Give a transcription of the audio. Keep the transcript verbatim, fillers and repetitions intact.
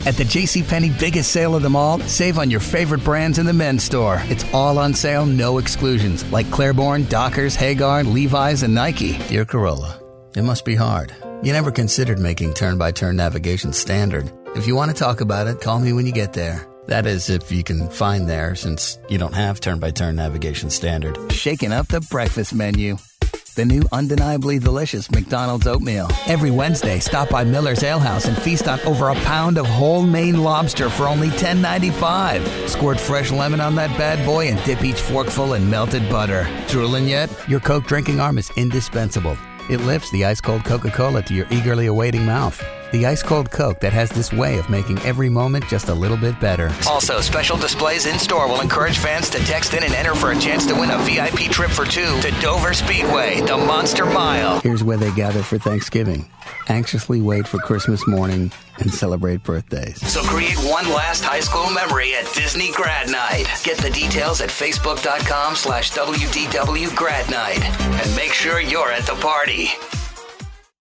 At the JCPenney biggest sale of them all, save on your favorite brands in the men's store. It's all on sale, no exclusions, like Claiborne, Dockers, Hagar, Levi's, and Nike. Dear Corolla, it must be hard. You never considered making turn-by-turn navigation standard. If you want to talk about it, call me when you get there. That is, if you can find there, since you don't have turn-by-turn navigation standard. Shaking up the breakfast menu. The new undeniably delicious McDonald's oatmeal. Every Wednesday, stop by Miller's Ale House and feast on over a pound of whole Maine lobster for only ten ninety-five. Squirt fresh lemon on that bad boy and dip each forkful in melted butter. Drooling yet? Your Coke drinking arm is indispensable. It lifts the ice-cold Coca-Cola to your eagerly awaiting mouth. The ice-cold Coke that has this way of making every moment just a little bit better. Also, special displays in-store will encourage fans to text in and enter for a chance to win a V I P trip for two to Dover Speedway, the Monster Mile. Here's where they gather for Thanksgiving. Anxiously wait for Christmas morning and celebrate birthdays. So create one last high school memory at Disney Grad Night. Get the details at facebook.com slash WDW Grad Night. And make sure you're at the party.